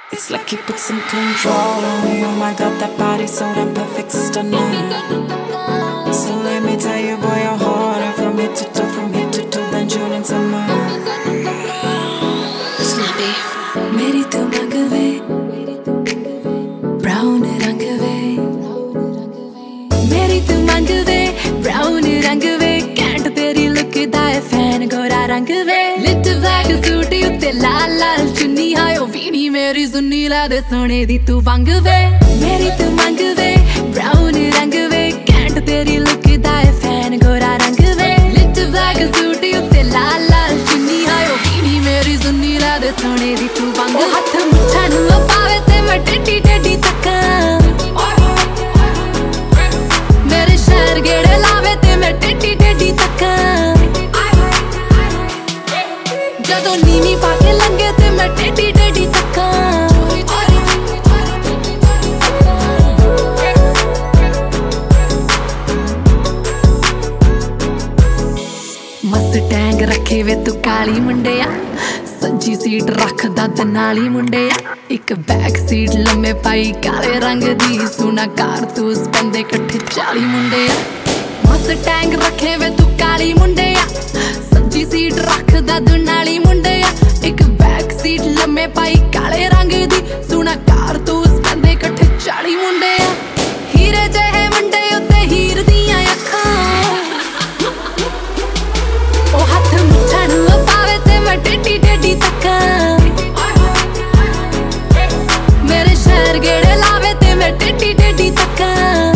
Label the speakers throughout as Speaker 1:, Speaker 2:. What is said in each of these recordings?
Speaker 1: It's like he put some control on me. Oh my god, that body's so damn perfect, stunning. So let me tell you, boy, you're harder from head to toe, from head to toe than June and summer.
Speaker 2: Snappy.
Speaker 1: मेरी तू मंगवे brown रंग वे, मेरी तू मंगवे brown रंग वे, cantt तेरी look दा है fan गोरा रंग वे, लिट ब्लैक सूट उत्ते लाल लाल चुन्नी हायो वीणी मेरी सुन्नी ला दे सोने दी तू वंग वे, मेरी तू मंगवे ब्राउन रंग वे, कैंट तेरी लुक दा है फैन गोरा रंग वे, लिट ब्लैक सूट उत्ते लाल लाल चुन्नी हायो वीणी मेरी सुन्नी ला दे सोने दी तू वंग। हथ मुठा नू पावे ते मैं टेढ़ी टेढ़ी तक्कां, मेरे शहर गेड़े लावे ते मैं टेढ़ी टेढ़ी तक्कां, जदों नीवी पाके लंघे ते मैं टेढ़ी टेढ़ी तक्कां। मस्टैंग रखे वे तू काली मुंडिया, सज्जी सीट रखदा ते नाली मुंडिया, एक बैक सीट लम्मे पाई काले रंग दी, सुना कारतूस बंदे कट्ठे 40 मुंडिया। मस्टैंग रखे वे तू काली मुंडिया, सज्जी सीट रखदा तू नाली मुंडिया, एक बैक सीट लम्मे पाई काले रंग दी, सुना कारतूस बंदे कट्ठे 40 मुंडिया। हीरे जहे मुंडे उत्ते हीर दियां अखां, ओ हथ मुठा नू पावे ते मैं टेढ़ी टेढ़ी तक्कां, मेरे शहर गेड़े लावे ते मैं टेढ़ी टेढ़ी तक्कां,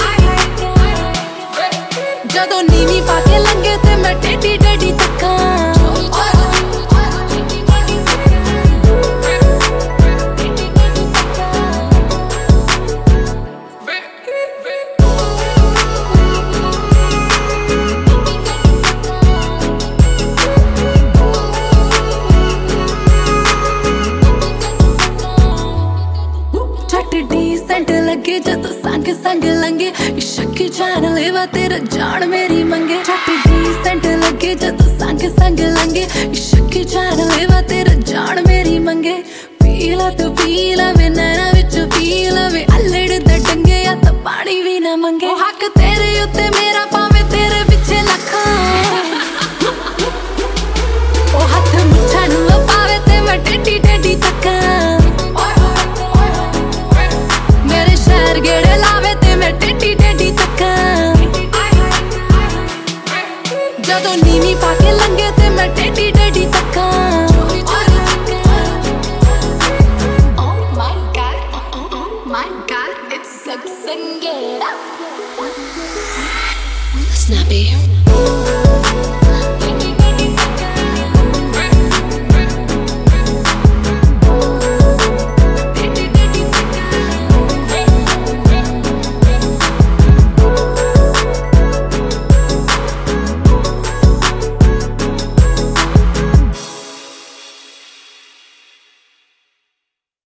Speaker 1: जदों नीवी पाके लंघे ते मैं टेढ़ी टेढ़ी तक्कां। डिसेंट लगे जदों संग संग लंघे, इश्क जान लेवा तेरा जान मेरी मंगे, झट डिसेंट लगे जदों संग संग लंघे, इश्क जान लेवा तेरा जान मेरी मंगे, पीला तू पीला वे नैना विच पीला वे, अल्लड़ दे डंगे या तो पानी भी ना मंगे, ओ हक तेरे उत्ते मेरा पावे तेरे पिछे लखां, ओ हथ मुठा नू पावे ते मैं टेढ़ी टेढ़ी तक्कां, शहर गेड़े लावे ते मैं टेढ़ी टेढ़ी तक्कां, जदों नीवी पाके लंघे ते मैं टेढ़ी टेढ़ी तक्कां। Oh my God, oh my God, it's Sangera.
Speaker 2: Snappy.